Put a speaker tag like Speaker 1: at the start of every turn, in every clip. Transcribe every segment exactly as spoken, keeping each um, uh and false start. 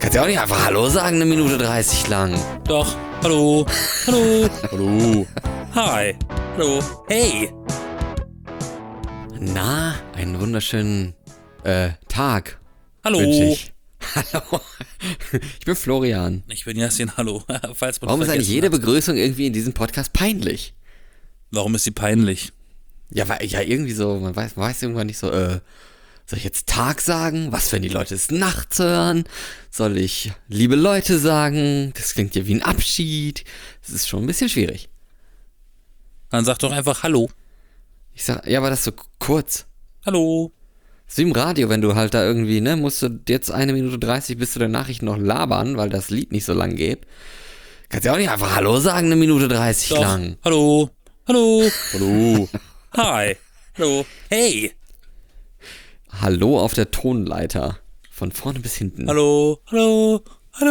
Speaker 1: Kannst ja auch nicht einfach Hallo sagen, eine Minute dreißig lang.
Speaker 2: Doch. Hallo. Hallo.
Speaker 1: Hallo.
Speaker 2: Hi. Hallo. Hey.
Speaker 1: Na, einen wunderschönen äh, Tag.
Speaker 2: Hallo.
Speaker 1: Wünsche ich. Hallo. Ich bin Florian.
Speaker 2: Ich bin Yassin. Hallo. Falls man
Speaker 1: Warum ist eigentlich
Speaker 2: vergessen
Speaker 1: jede
Speaker 2: hat.
Speaker 1: Begrüßung irgendwie in diesem Podcast peinlich?
Speaker 2: Warum ist sie peinlich?
Speaker 1: Ja, weil ja irgendwie so, man weiß, man weiß irgendwann nicht so, äh, soll ich jetzt Tag sagen? Was, wenn die Leute es nachts hören? Soll ich liebe Leute sagen? Das klingt ja wie ein Abschied. Das ist schon ein bisschen schwierig.
Speaker 2: Dann sag doch einfach Hallo.
Speaker 1: Ich sag, ja, aber das ist so kurz.
Speaker 2: Hallo.
Speaker 1: Das ist wie im Radio, wenn du halt da irgendwie, ne, musst du jetzt eine Minute dreißig bis zu der Nachricht noch labern, weil das Lied nicht so lang geht. Kannst ja auch nicht einfach Hallo sagen, eine Minute dreißig
Speaker 2: Doch.
Speaker 1: lang.
Speaker 2: Hallo. Hallo.
Speaker 1: Hallo.
Speaker 2: Hi. Hallo. Hey.
Speaker 1: Hallo auf der Tonleiter. Von vorne bis hinten.
Speaker 2: Hallo. Hallo.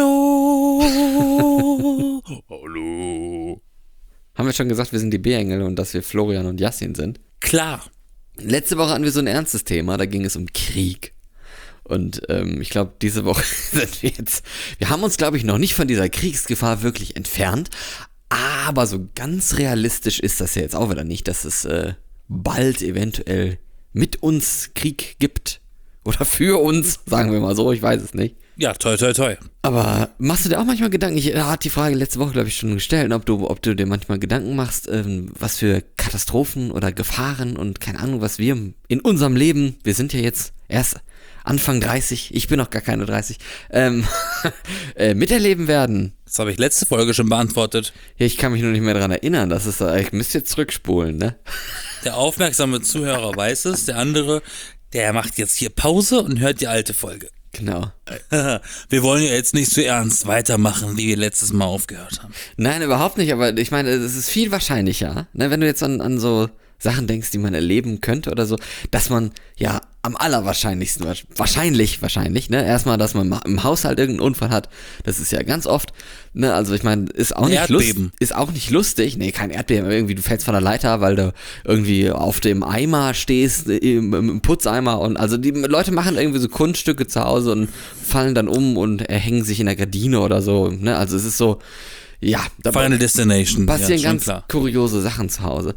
Speaker 2: Hallo. Hallo.
Speaker 1: Haben wir schon gesagt, wir sind die B-Engel und dass wir Florian und Yassin sind?
Speaker 2: Klar.
Speaker 1: Letzte Woche hatten wir so ein ernstes Thema, da ging es um Krieg. Und ähm, ich glaube, diese Woche sind wir jetzt, wir haben uns, glaube ich, noch nicht von dieser Kriegsgefahr wirklich entfernt, aber so ganz realistisch ist das ja jetzt auch wieder nicht, dass es äh, bald eventuell mit uns Krieg gibt. Oder für uns, sagen wir mal so, ich weiß es nicht.
Speaker 2: Ja, toi, toi, toi.
Speaker 1: Aber machst du dir auch manchmal Gedanken, ich äh, hatte die Frage letzte Woche, glaube ich, schon gestellt, ob du, ob du dir manchmal Gedanken machst, ähm, was für Katastrophen oder Gefahren und keine Ahnung, was wir in unserem Leben, wir sind ja jetzt erst Anfang dreißig, ich bin noch gar keine dreißig, ähm, äh, miterleben werden.
Speaker 2: Das habe ich letzte Folge schon beantwortet.
Speaker 1: Ja, ich kann mich nur nicht mehr daran erinnern, das ist, äh, ich müsste jetzt zurückspulen, ne?
Speaker 2: Der aufmerksame Zuhörer weiß es, der andere, der macht jetzt hier Pause und hört die alte Folge.
Speaker 1: Genau.
Speaker 2: Wir wollen ja jetzt nicht so ernst weitermachen, wie wir letztes Mal aufgehört haben.
Speaker 1: Nein, überhaupt nicht, aber ich meine, es ist viel wahrscheinlicher, ne, wenn du jetzt an, an so Sachen denkst, die man erleben könnte oder so, dass man ja am allerwahrscheinlichsten, wahrscheinlich, wahrscheinlich, ne, erstmal, dass man im Haushalt irgendeinen Unfall hat, das ist ja ganz oft, ne, also ich meine, ist auch nicht lustig, ist auch nicht lustig, nee, kein Erdbeben, aber irgendwie du fällst von der Leiter, weil du irgendwie auf dem Eimer stehst, im, im Putzeimer und also die Leute machen irgendwie so Kunststücke zu Hause und fallen dann um und hängen sich in der Gardine oder so, ne, also es ist so, ja, da
Speaker 2: Final Destination.
Speaker 1: passieren
Speaker 2: ja,
Speaker 1: ganz
Speaker 2: klar.
Speaker 1: kuriose Sachen zu Hause.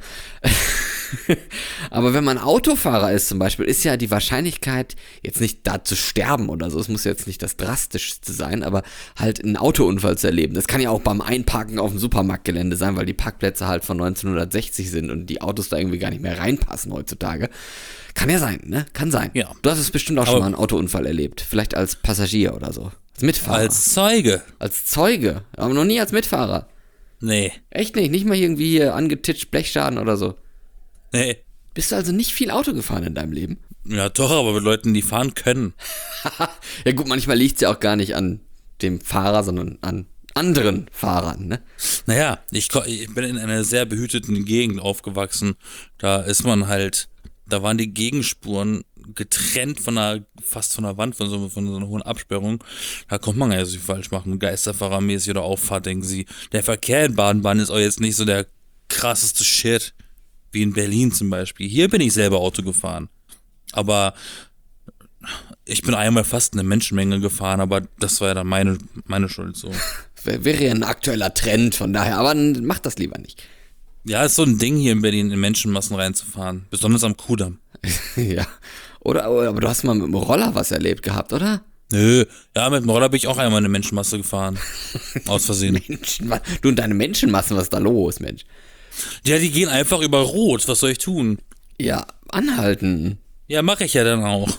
Speaker 1: Aber wenn man Autofahrer ist zum Beispiel, ist ja die Wahrscheinlichkeit, jetzt nicht da zu sterben oder so, es muss jetzt nicht das Drastischste sein, aber halt einen Autounfall zu erleben. Das kann ja auch beim Einparken auf dem Supermarktgelände sein, weil die Parkplätze halt von neunzehnhundertsechzig sind und die Autos da irgendwie gar nicht mehr reinpassen heutzutage. Kann ja sein, ne? Kann sein.
Speaker 2: Ja.
Speaker 1: Du hast es bestimmt auch
Speaker 2: Aber
Speaker 1: schon mal einen Autounfall erlebt. Vielleicht als Passagier oder so. Als Mitfahrer.
Speaker 2: Als Zeuge.
Speaker 1: als Zeuge. Aber noch nie als Mitfahrer.
Speaker 2: Nee.
Speaker 1: Echt nicht? Nicht mal irgendwie hier angetitscht, Blechschaden oder so.
Speaker 2: Nee.
Speaker 1: Bist du also nicht viel Auto gefahren in deinem Leben?
Speaker 2: Ja, doch, aber mit Leuten, die fahren können.
Speaker 1: Ja gut, manchmal liegt es ja auch gar nicht an dem Fahrer, sondern an anderen Fahrern, ne?
Speaker 2: Naja, ich, ko- ich bin in einer sehr behüteten Gegend aufgewachsen. Da ist man halt, da waren die Gegenspuren getrennt von einer, fast von einer Wand, von so, von so einer hohen Absperrung. Da kommt man ja so viel falsch machen, Geisterfahrermäßig oder Auffahrt, denken sie. Der Verkehr in Baden-Baden ist auch jetzt nicht so der krasseste Shit, wie in Berlin zum Beispiel. Hier bin ich selber Auto gefahren. Aber ich bin einmal fast in eine Menschenmenge gefahren, aber das war ja dann meine, meine Schuld so.
Speaker 1: Wär- Wäre ja ein aktueller Trend von daher, aber mach das lieber nicht.
Speaker 2: Ja, ist so ein Ding hier in Berlin, in Menschenmassen reinzufahren. Besonders am Kudamm.
Speaker 1: Ja. Oder, oder, aber du hast mal mit dem Roller was erlebt gehabt, oder?
Speaker 2: Nö, ja, mit dem Roller bin ich auch einmal in eine Menschenmasse gefahren. Aus Versehen.
Speaker 1: Menschenma- Du und deine Menschenmassen, was ist da los, Mensch?
Speaker 2: Ja, die gehen einfach über Rot. Was soll ich tun?
Speaker 1: Ja, anhalten.
Speaker 2: Ja, mache ich ja dann auch.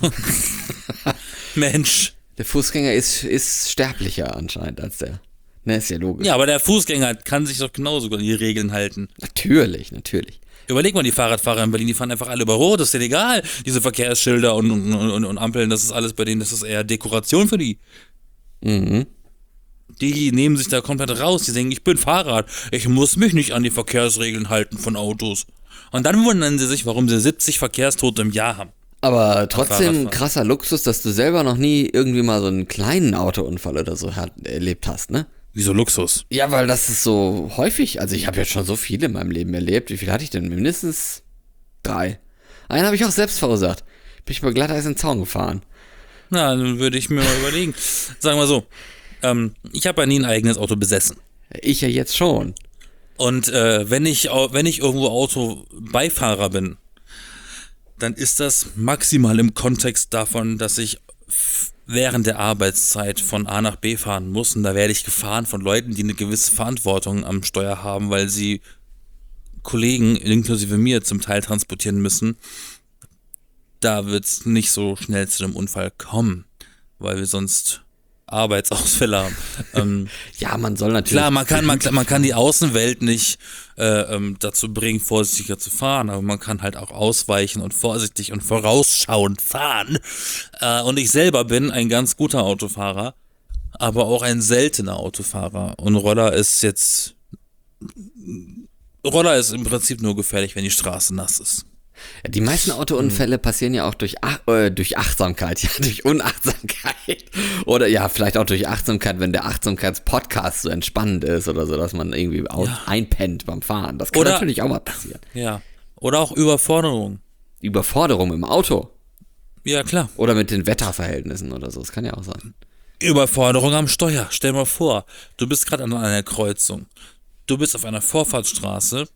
Speaker 2: Mensch.
Speaker 1: Der Fußgänger ist, ist sterblicher anscheinend als der. Ne, ist ja logisch.
Speaker 2: Ja, aber der Fußgänger kann sich doch genauso an die Regeln halten.
Speaker 1: Natürlich, natürlich.
Speaker 2: Überleg mal, die Fahrradfahrer in Berlin, die fahren einfach alle über Rot, das ist denen egal. Diese Verkehrsschilder und, und, und, und Ampeln, das ist alles bei denen, das ist eher Dekoration für die.
Speaker 1: Mhm.
Speaker 2: Die nehmen sich da komplett raus, die denken, ich bin Fahrrad, ich muss mich nicht an die Verkehrsregeln halten von Autos. Und dann wundern sie sich, warum sie siebzig Verkehrstote im Jahr haben.
Speaker 1: Aber trotzdem
Speaker 2: Fahrradfahren.
Speaker 1: krasser Luxus, dass du selber noch nie irgendwie mal so einen kleinen Autounfall oder so hat, erlebt hast, ne?
Speaker 2: Wieso Luxus?
Speaker 1: Ja, weil das ist so häufig. Also ich habe jetzt schon so viele in meinem Leben erlebt. Wie viel hatte ich denn? Mindestens drei. Einen habe ich auch selbst verursacht. Bin ich bei Glatteis in den Zaun gefahren.
Speaker 2: Na, dann würde ich mir mal überlegen. Sagen wir so, ähm, ich habe ja nie ein eigenes Auto besessen.
Speaker 1: Ich ja jetzt schon.
Speaker 2: Und äh, wenn ich au- wenn ich irgendwo Autobeifahrer bin, dann ist das maximal im Kontext davon, dass ich f- während der Arbeitszeit von A nach B fahren muss. Und da werde ich gefahren von Leuten, die eine gewisse Verantwortung am Steuer haben, weil sie Kollegen, inklusive mir, zum Teil transportieren müssen. Da wird es nicht so schnell zu einem Unfall kommen, weil wir sonst Arbeitsausfälle haben. ähm,
Speaker 1: Ja, man soll natürlich.
Speaker 2: Klar, man kann, man, man kann die Außenwelt nicht äh, ähm, dazu bringen, vorsichtiger zu fahren, aber man kann halt auch ausweichen und vorsichtig und vorausschauend fahren. Äh, und ich selber bin ein ganz guter Autofahrer, aber auch ein seltener Autofahrer. Und Roller ist jetzt. Roller ist im Prinzip nur gefährlich, wenn die Straße nass ist.
Speaker 1: Ja, die meisten Autounfälle passieren ja auch durch, Ach äh, durch Achtsamkeit, ja, durch Unachtsamkeit. Oder ja, vielleicht auch durch Achtsamkeit, wenn der Achtsamkeitspodcast so entspannend ist oder so, dass man irgendwie aus
Speaker 2: Ja.
Speaker 1: einpennt beim Fahren. Das kann
Speaker 2: Oder-
Speaker 1: natürlich auch mal passieren.
Speaker 2: Ja. Oder auch Überforderung.
Speaker 1: Überforderung im Auto
Speaker 2: Ja, klar.
Speaker 1: oder mit den Wetterverhältnissen oder so, das kann ja auch sein.
Speaker 2: Überforderung am Steuer. Stell mal vor, du bist gerade an einer Kreuzung. Du bist auf einer Vorfahrtsstraße.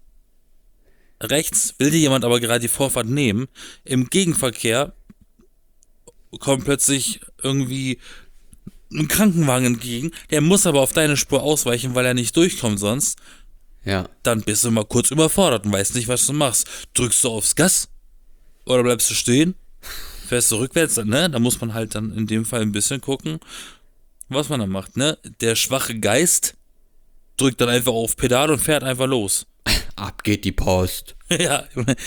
Speaker 2: Rechts will dir jemand aber gerade die Vorfahrt nehmen. Im Gegenverkehr kommt plötzlich irgendwie ein Krankenwagen entgegen. Der muss aber auf deine Spur ausweichen, weil er nicht durchkommt sonst.
Speaker 1: Ja.
Speaker 2: Dann bist du mal kurz überfordert und weißt nicht, was du machst. Drückst du aufs Gas? Oder bleibst du stehen? Fährst du rückwärts? Ne? Da muss man halt dann in dem Fall ein bisschen gucken, was man da macht. Ne? Der schwache Geist drückt dann einfach auf Pedal und fährt einfach los.
Speaker 1: Ab geht die Post.
Speaker 2: Ja.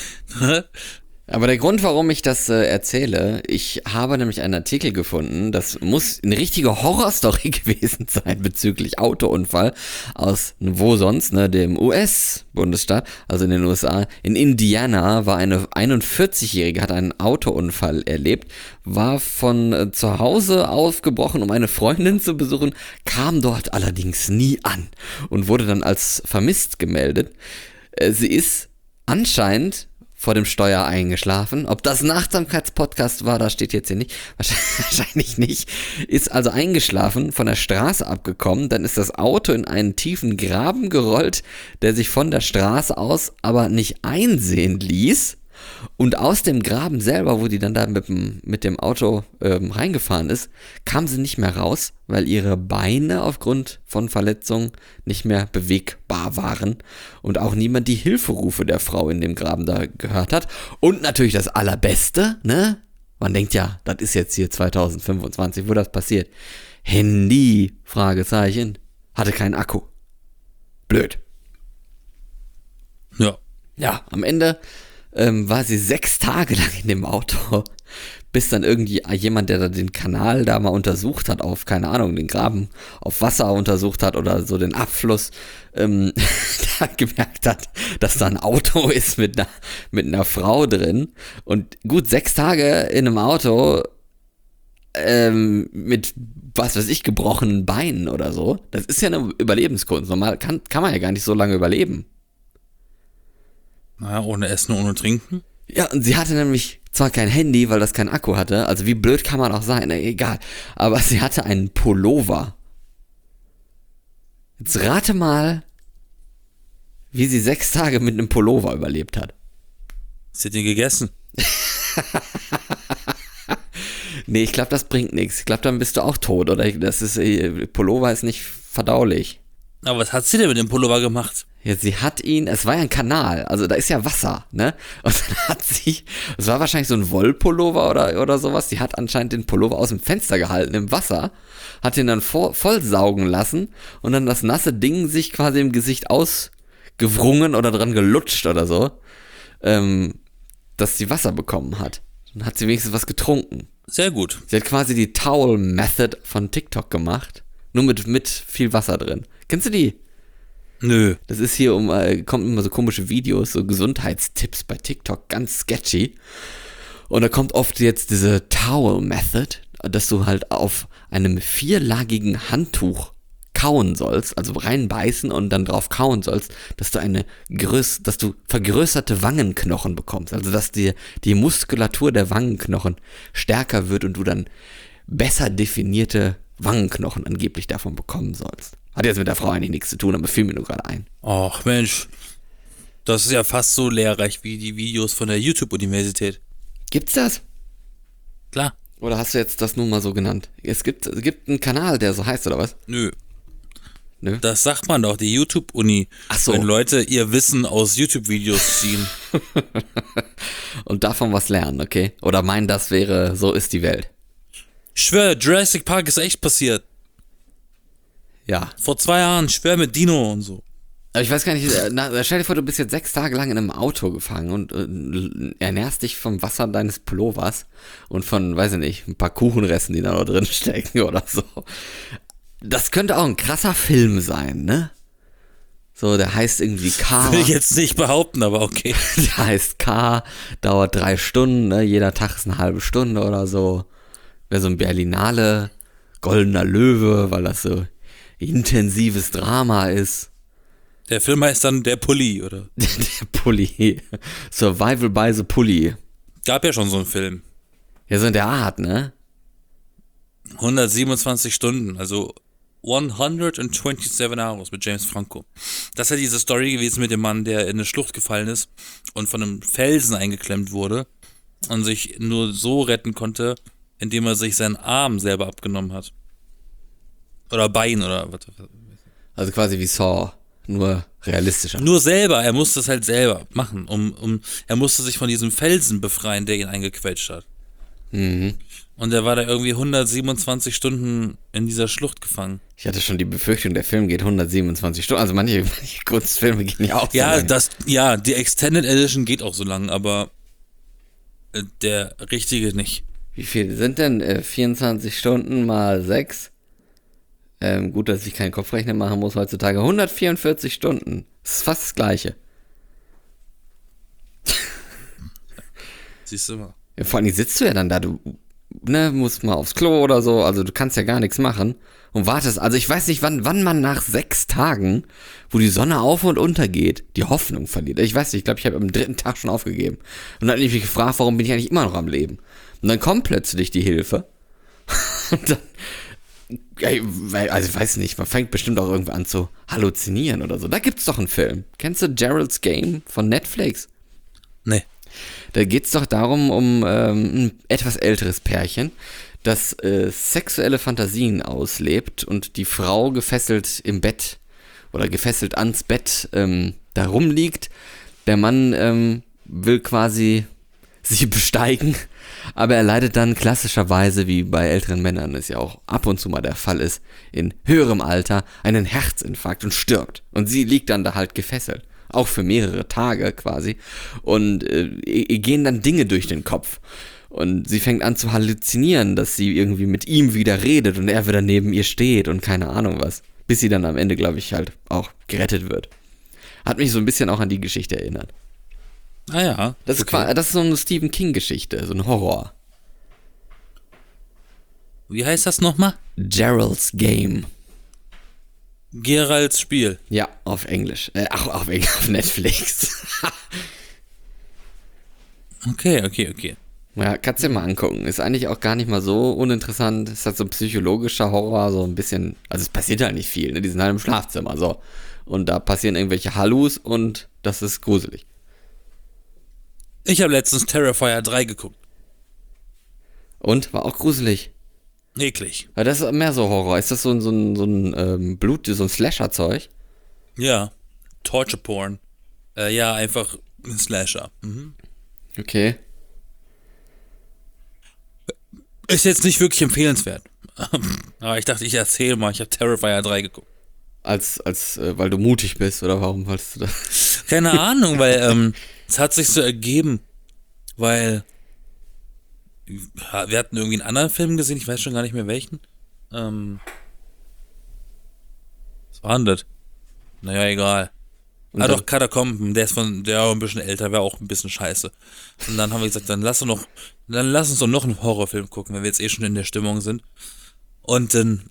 Speaker 1: Aber der Grund, warum ich das äh, erzähle, ich habe nämlich einen Artikel gefunden, das muss eine richtige Horrorstory gewesen sein bezüglich Autounfall aus, wo sonst, ne, dem U S-Bundesstaat, also in den U S A. In Indiana war eine einundvierzigjährige, hat einen Autounfall erlebt, war von äh, zu Hause aufgebrochen, um eine Freundin zu besuchen, kam dort allerdings nie an und wurde dann als vermisst gemeldet. Äh, sie ist anscheinend vor dem Steuer eingeschlafen. Ob das ein Achtsamkeitspodcast war, das steht jetzt hier nicht. Wahrscheinlich nicht. Ist also eingeschlafen, von der Straße abgekommen. Dann ist das Auto in einen tiefen Graben gerollt, der sich von der Straße aus aber nicht einsehen ließ. Und aus dem Graben selber, wo die dann da mit dem, mit dem Auto ähm, reingefahren ist, kam sie nicht mehr raus, weil ihre Beine aufgrund von Verletzungen nicht mehr bewegbar waren und auch niemand die Hilferufe der Frau in dem Graben da gehört hat. Und natürlich das Allerbeste, ne? Man denkt ja, das ist jetzt hier zweitausendfünfundzwanzig, wo das passiert. Handy, Fragezeichen, hatte keinen Akku. Blöd.
Speaker 2: Ja.
Speaker 1: Ja, am Ende ähm, war sie sechs Tage lang in dem Auto, bis dann irgendwie jemand, der da den Kanal da mal untersucht hat, auf, keine Ahnung, den Graben auf Wasser untersucht hat oder so den Abfluss, ähm, da gemerkt hat, dass da ein Auto ist mit einer, mit einer Frau drin. Und gut, sechs Tage in einem Auto ähm, mit, was weiß ich, gebrochenen Beinen oder so, das ist ja eine Überlebenskunst. Normal kann, kann man ja gar nicht so lange überleben.
Speaker 2: Naja, ohne Essen, ohne Trinken.
Speaker 1: Ja, und sie hatte nämlich zwar kein Handy, weil das keinen Akku hatte, also wie blöd kann man auch sein, na, egal, aber sie hatte einen Pullover. Jetzt rate mal, wie sie sechs Tage mit einem Pullover überlebt hat.
Speaker 2: Sie hat ihn gegessen.
Speaker 1: Nee, ich glaube, das bringt nichts. Ich glaube, dann bist du auch tot, oder? Das ist, Pullover ist nicht verdaulich.
Speaker 2: Aber was hat sie denn mit dem Pullover gemacht?
Speaker 1: Ja, sie hat ihn, es war ja ein Kanal, also da ist ja Wasser, ne? Und dann hat sie, es war wahrscheinlich so ein Wollpullover oder, oder sowas, die hat anscheinend den Pullover aus dem Fenster gehalten im Wasser, hat ihn dann vo, voll saugen lassen und dann das nasse Ding sich quasi im Gesicht ausgewrungen oder dran gelutscht oder so, ähm, dass sie Wasser bekommen hat. Dann hat sie wenigstens was getrunken.
Speaker 2: Sehr gut.
Speaker 1: Sie hat quasi die Towel Method von TikTok gemacht, nur mit, mit viel Wasser drin. Kennst du die?
Speaker 2: Nö.
Speaker 1: Das ist hier um, äh, kommt immer so komische Videos, so Gesundheitstipps bei TikTok, ganz sketchy. Und da kommt oft jetzt diese Towel Method, dass du halt auf einem vierlagigen Handtuch kauen sollst, also reinbeißen und dann drauf kauen sollst, dass du eine größ, dass du vergrößerte Wangenknochen bekommst, also dass dir die Muskulatur der Wangenknochen stärker wird und du dann besser definierte Wangenknochen angeblich davon bekommen sollst. Hat jetzt mit der Frau eigentlich nichts zu tun, aber fiel mir nur gerade ein.
Speaker 2: Ach Mensch, das ist ja fast so lehrreich wie die Videos von der YouTube-Universität.
Speaker 1: Gibt's das?
Speaker 2: Klar.
Speaker 1: Oder hast du jetzt das nur mal so genannt? Es gibt, es gibt einen Kanal, der so heißt, oder was?
Speaker 2: Nö.
Speaker 1: Nö?
Speaker 2: Das sagt man doch, die YouTube-Uni.
Speaker 1: Ach so.
Speaker 2: Wenn Leute ihr Wissen aus YouTube-Videos ziehen.
Speaker 1: Und davon was lernen, okay? Oder meinen, das wäre, so ist die Welt.
Speaker 2: Ich schwör, Jurassic Park ist echt passiert.
Speaker 1: Ja.
Speaker 2: Vor zwei Jahren, ich schwör mit Dino und so.
Speaker 1: Aber ich weiß gar nicht, na, stell dir vor, du bist jetzt sechs Tage lang in einem Auto gefangen und äh, ernährst dich vom Wasser deines Pullovers und von, weiß ich nicht, ein paar Kuchenresten, die da noch drin stecken oder so. Das könnte auch ein krasser Film sein, ne? So, der heißt irgendwie K.
Speaker 2: Will ich jetzt nicht behaupten, aber okay.
Speaker 1: Der heißt K, dauert drei Stunden, ne? Jeder Tag ist eine halbe Stunde oder so. Wäre so ein Berlinale, Goldener Löwe, weil das so intensives Drama ist.
Speaker 2: Der Film heißt dann Der Pulli, oder?
Speaker 1: Der Pulli. Survival by the Pulli.
Speaker 2: Gab ja schon so einen Film.
Speaker 1: Ja, so in der Art, ne?
Speaker 2: hundertsiebenundzwanzig Stunden, also hundertsiebenundzwanzig Hours mit James Franco. Das ist ja diese Story gewesen mit dem Mann, der in eine Schlucht gefallen ist und von einem Felsen eingeklemmt wurde und sich nur so retten konnte, indem er sich seinen Arm selber abgenommen hat. Oder Bein oder was.
Speaker 1: Also quasi wie Saw, nur realistischer.
Speaker 2: Nur selber, er musste es halt selber machen. Um, um, er musste sich von diesem Felsen befreien, der ihn eingequetscht hat.
Speaker 1: Mhm.
Speaker 2: Und er war da irgendwie hundertsiebenundzwanzig Stunden in dieser Schlucht gefangen.
Speaker 1: Ich hatte schon die Befürchtung, der Film geht hundertsiebenundzwanzig Stunden. Also manche, manche Kunstfilme gehen ja auch
Speaker 2: Ja,
Speaker 1: so lang.
Speaker 2: das, ja, die Extended Edition geht auch so lang, aber äh, der richtige nicht.
Speaker 1: Wie viel sind denn äh, vierundzwanzig Stunden mal sechs? Ähm, gut, dass ich keinen Kopfrechner machen muss heutzutage. hundertvierundvierzig Stunden. Das ist fast das Gleiche.
Speaker 2: Siehst du mal.
Speaker 1: Ja, vor allem sitzt du ja dann da, du ne, musst mal aufs Klo oder so, also du kannst ja gar nichts machen und wartest. Also ich weiß nicht, wann, wann man nach sechs Tagen, wo die Sonne auf und unter geht, die Hoffnung verliert. Ich weiß nicht, ich glaube, ich habe am dritten Tag schon aufgegeben. Und dann habe ich mich gefragt, warum bin ich eigentlich immer noch am Leben? Und dann kommt plötzlich die Hilfe. Und dann, also ich weiß nicht, man fängt bestimmt auch irgendwie an zu halluzinieren oder so. Da gibt's doch einen Film. Kennst du Gerald's Game von Netflix?
Speaker 2: Nee.
Speaker 1: Da geht's doch darum, um ähm, ein etwas älteres Pärchen, das äh, sexuelle Fantasien auslebt und die Frau gefesselt im Bett oder gefesselt ans Bett ähm, da rumliegt. Der Mann ähm, will quasi sie besteigen, aber er leidet dann klassischerweise, wie bei älteren Männern es ja auch ab und zu mal der Fall ist, in höherem Alter einen Herzinfarkt und stirbt. Und sie liegt dann da halt gefesselt. Auch für mehrere Tage quasi. Und äh, ihr gehen dann Dinge durch den Kopf. Und sie fängt an zu halluzinieren, dass sie irgendwie mit ihm wieder redet und er wieder neben ihr steht und keine Ahnung was. Bis sie dann am Ende, glaube ich, halt auch gerettet wird. Hat mich so ein bisschen auch an die Geschichte erinnert.
Speaker 2: Ah ja.
Speaker 1: Das ist,
Speaker 2: okay.
Speaker 1: qua- das ist so eine Stephen King-Geschichte, so ein Horror.
Speaker 2: Wie heißt das nochmal?
Speaker 1: Gerald's Game.
Speaker 2: Geralds Spiel.
Speaker 1: Ja, auf Englisch. Äh, ach, auf, auf Netflix.
Speaker 2: Okay, okay, okay.
Speaker 1: Ja, kannst dir mal angucken. Ist eigentlich auch gar nicht mal so uninteressant. Ist halt so ein psychologischer Horror, so ein bisschen. Also es passiert halt nicht viel, ne? Die sind halt im Schlafzimmer, so. Und da passieren irgendwelche Hallus und das ist gruselig.
Speaker 2: Ich habe letztens Terrifier drei geguckt.
Speaker 1: Und? War auch gruselig.
Speaker 2: Eklig.
Speaker 1: Weil das ist mehr so Horror. Ist das so ein, so ein, so ein ähm, Blut, so ein Slasher-Zeug?
Speaker 2: Ja. Torture Porn. Äh, ja, einfach ein Slasher. Mhm.
Speaker 1: Okay.
Speaker 2: Ist jetzt nicht wirklich empfehlenswert. Aber ich dachte, ich erzähle mal, ich habe Terrifier drei geguckt.
Speaker 1: Als, als, äh, weil du mutig bist, oder warum wolltest du das?
Speaker 2: Keine Ahnung, weil ähm, es hat sich so ergeben, weil wir hatten irgendwie einen anderen Film gesehen, ich weiß schon gar nicht mehr welchen. Ähm, was war denn das? Naja, egal.
Speaker 1: Und
Speaker 2: Ah
Speaker 1: dann-
Speaker 2: doch, Katakomben, der ist von, der auch ein bisschen älter, wäre auch ein bisschen scheiße. Und dann haben wir gesagt, dann lass uns noch, dann lass uns doch noch einen Horrorfilm gucken, wenn wir jetzt eh schon in der Stimmung sind. Und dann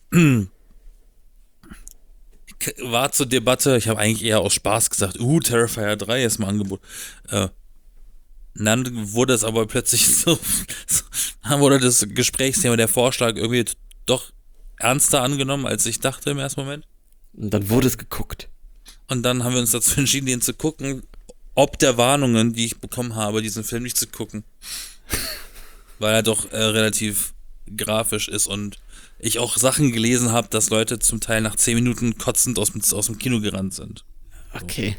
Speaker 2: war zur Debatte, ich habe eigentlich eher aus Spaß gesagt, uh, Terrifier drei ist mal Angebot. Äh, Und dann wurde es aber plötzlich so, so, dann wurde das Gesprächsthema, der Vorschlag irgendwie doch ernster angenommen, als ich dachte im ersten Moment.
Speaker 1: Und dann wurde es geguckt.
Speaker 2: Und dann haben wir uns dazu entschieden, den zu gucken, ob der Warnungen, die ich bekommen habe, diesen Film nicht zu gucken. Weil er doch äh, relativ grafisch ist und ich auch Sachen gelesen habe, dass Leute zum Teil nach zehn Minuten kotzend aus dem, aus dem Kino gerannt sind. So.
Speaker 1: Okay.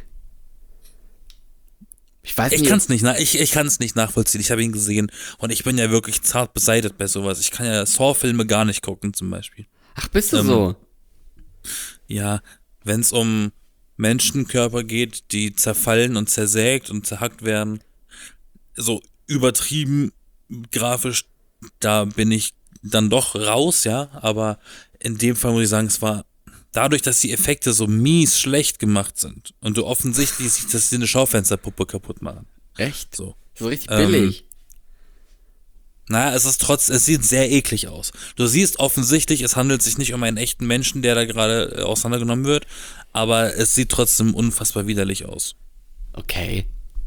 Speaker 1: Ich weiß
Speaker 2: Ich
Speaker 1: nicht.
Speaker 2: kann es nicht, ich, ich kann's nicht nachvollziehen. Ich habe ihn gesehen und ich bin ja wirklich zart beseitigt bei sowas. Ich kann ja Saw-Filme gar nicht gucken, zum Beispiel.
Speaker 1: Ach, bist du
Speaker 2: Ähm,
Speaker 1: so?
Speaker 2: Ja, wenn es um Menschenkörper geht, die zerfallen und zersägt und zerhackt werden, so übertrieben grafisch, da bin ich dann doch raus, ja, aber in dem Fall muss ich sagen, es war dadurch, dass die Effekte so mies schlecht gemacht sind und du offensichtlich siehst, dass sie eine Schaufensterpuppe kaputt machen.
Speaker 1: Echt?
Speaker 2: So.
Speaker 1: So richtig
Speaker 2: Ähm,
Speaker 1: billig.
Speaker 2: Naja, es ist trotz, es sieht sehr eklig aus. Du siehst offensichtlich, es handelt sich nicht um einen echten Menschen, der da gerade äh, auseinandergenommen wird, aber es sieht trotzdem unfassbar widerlich aus.
Speaker 1: Okay.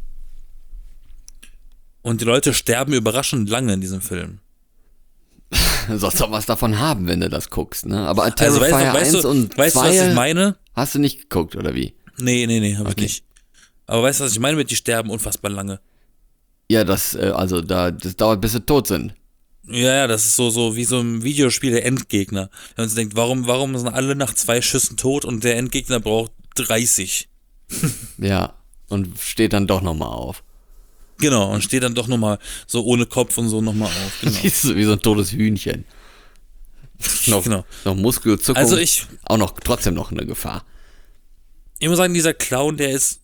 Speaker 2: Und die Leute sterben überraschend lange in diesem Film.
Speaker 1: Du sollst doch was davon haben, wenn du das guckst, ne? Aber
Speaker 2: Also
Speaker 1: Terrifier
Speaker 2: weißt, du- weißt,
Speaker 1: eins
Speaker 2: du,
Speaker 1: und
Speaker 2: weißt du, was
Speaker 1: zwei
Speaker 2: ich meine?
Speaker 1: hast du nicht geguckt, oder wie?
Speaker 2: Nee, nee, nee, hab
Speaker 1: Okay.
Speaker 2: ich nicht. Aber weißt du, was ich meine mit, die sterben unfassbar lange?
Speaker 1: Ja, das, äh, also da, das dauert, bis sie tot sind.
Speaker 2: Ja, ja, das ist so, so wie so ein Videospiel der Endgegner. Wenn man sich denkt, warum, warum sind alle nach zwei Schüssen tot und der Endgegner braucht dreißig?
Speaker 1: Ja. Und steht dann doch nochmal auf.
Speaker 2: Genau, und steht dann doch nochmal so ohne Kopf und so nochmal auf. Genau.
Speaker 1: Wie so, wie so ein totes Hühnchen. noch,
Speaker 2: Genau.
Speaker 1: noch Muskelzuckung.
Speaker 2: Also ich,
Speaker 1: Auch noch, trotzdem noch eine Gefahr.
Speaker 2: ich muss sagen, dieser Clown, der ist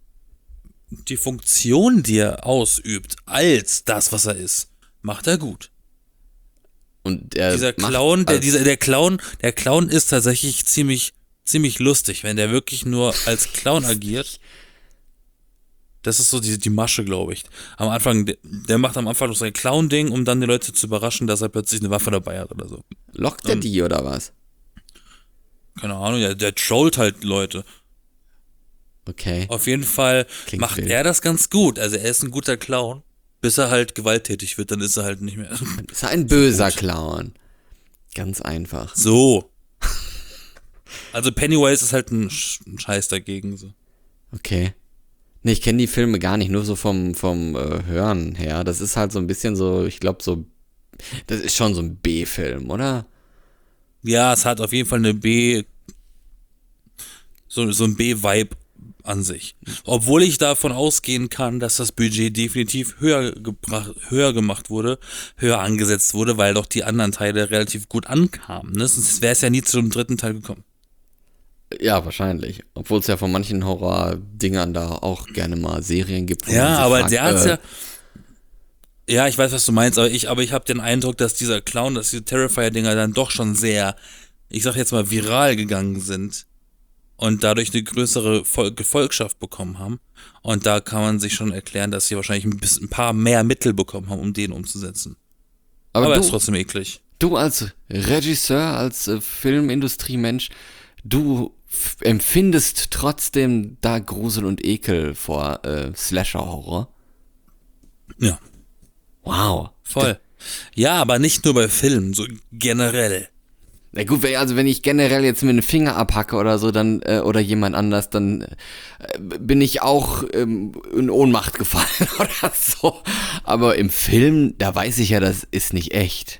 Speaker 2: die Funktion, die er ausübt, als das, was er ist, macht er gut.
Speaker 1: Und er
Speaker 2: Dieser
Speaker 1: macht
Speaker 2: Clown, der,
Speaker 1: als-
Speaker 2: dieser, der Clown, der Clown ist tatsächlich ziemlich, ziemlich lustig, wenn der wirklich nur als Clown agiert. Das ist so die, die Masche, glaube ich. Am Anfang, der, der macht am Anfang noch sein Clown-Ding, um dann die Leute zu überraschen, dass er plötzlich eine Waffe dabei hat oder so.
Speaker 1: Lockt er die oder was?
Speaker 2: Keine Ahnung, ja, der trollt halt Leute.
Speaker 1: Okay.
Speaker 2: Auf jeden Fall
Speaker 1: Klingt
Speaker 2: macht
Speaker 1: wild.
Speaker 2: er das ganz gut. Also er ist ein guter Clown, bis er halt gewalttätig wird, dann ist er halt nicht mehr.
Speaker 1: Ist ein böser Clown. Ganz einfach.
Speaker 2: So. Also Pennywise ist halt ein, Sch ein Scheiß dagegen. So.
Speaker 1: Okay. Nee, ich kenne die Filme gar nicht, nur so vom, vom äh, Hören her. Das ist halt so ein bisschen so, ich glaube so, das ist schon so ein B-Film, oder?
Speaker 2: Ja, es hat auf jeden Fall eine B, so, so ein B-Vibe an sich. Obwohl ich davon ausgehen kann, dass das Budget definitiv höher gebracht, höher gemacht wurde, höher angesetzt wurde, weil doch die anderen Teile relativ gut ankamen. Ne? Sonst wäre es ja nie zu dem dritten Teil gekommen.
Speaker 1: Ja, wahrscheinlich. Obwohl es ja von manchen Horror-Dingern da auch gerne mal Serien gibt. wo
Speaker 2: Ja,
Speaker 1: man sich
Speaker 2: aber
Speaker 1: fragt,
Speaker 2: der hat's
Speaker 1: äh,
Speaker 2: ja. Ja, ich weiß, was du meinst, aber ich, aber ich habe den Eindruck, dass dieser Clown, dass diese Terrifier-Dinger dann doch schon sehr, ich sag jetzt mal, viral gegangen sind und dadurch eine größere Vol Gefolgschaft bekommen haben. Und da kann man sich schon erklären, dass sie wahrscheinlich ein, bisschen, ein paar mehr Mittel bekommen haben, um den umzusetzen.
Speaker 1: Aber,
Speaker 2: Aber,
Speaker 1: du,
Speaker 2: ist trotzdem eklig.
Speaker 1: du als Regisseur, als äh, Filmindustriemensch, du f- empfindest trotzdem da Grusel und Ekel vor äh, Slasher-Horror?
Speaker 2: Ja,
Speaker 1: Wow.
Speaker 2: voll. Ja, aber nicht nur bei Filmen, so generell.
Speaker 1: Na gut, wenn, also wenn ich generell jetzt mir einen Finger abhacke oder so, dann, äh, oder jemand anders, dann äh, bin ich auch ähm, in Ohnmacht gefallen oder so. Aber im Film, da weiß ich ja, das ist nicht echt.